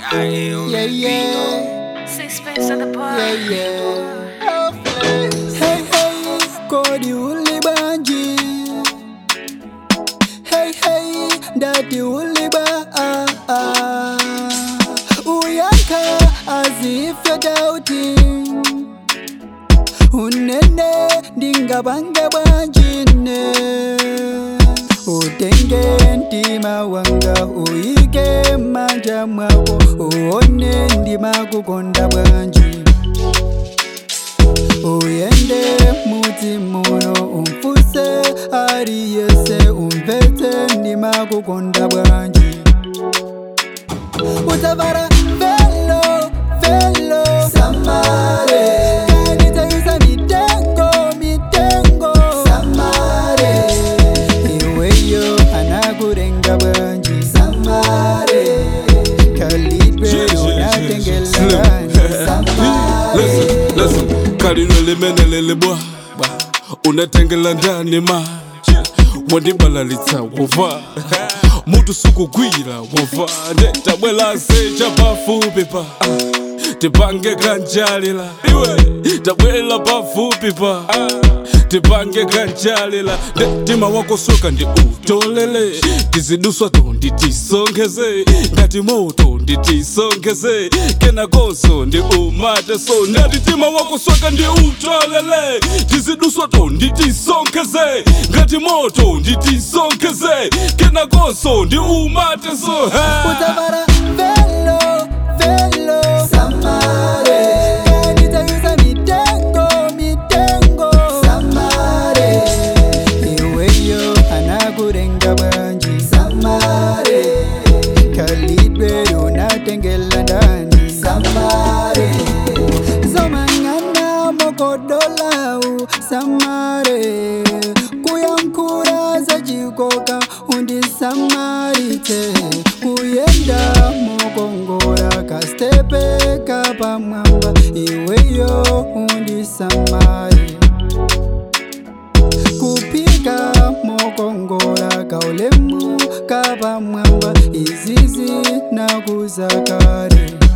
Yeah, yeah. Sixpence at the bar. Yeah, yeah. Hey, hey, Kodi uli banji. Hey, hey, Dati uli ba. Uyanka as if you're doubting. Unene ndingabanga banjine. Utenge ntima wanga uike manja mwako uone ndima kukonda bwanji. Uyende muti muno umfuse ariyese umvete ndima kukonda bwanji. Utavara velo, velo samare. Kanitayuza mitengo samare. Iweyo anakurenga bwanji samare. Kalidwe unatengelani samare. Listen, karinwele menelele bwa unatengela ndani ma wandibalalitsa wova mutu sukugwira wova tabwela secha pafupi pa tipange kanjalila iwe tabwela pafupi pa tipange kanjalila tima wako soka ndi utolele tiziduswa tondi tisongeze ngati moto ndi tisongeze kena konso ndi umate so ngati tima wako soka ndi utolele tiziduswa tondi tisongeze ngati moto ndi tisongeze kena konso ndi umate so Utavara velo, velo samare. Kanitayuza mitengo samare. Iweyo anakurenga bwanji samare. Kalidwe unatengela ndani samare. Zomangana mokodolau samare. Kuyamkura za jikoka undi samarite. Kuyenda mokongora kastepe kapa mwamba. Iweyo undi samari. Kupika mokongora kaulemu kapa mwamba. Izizi na kuzakari.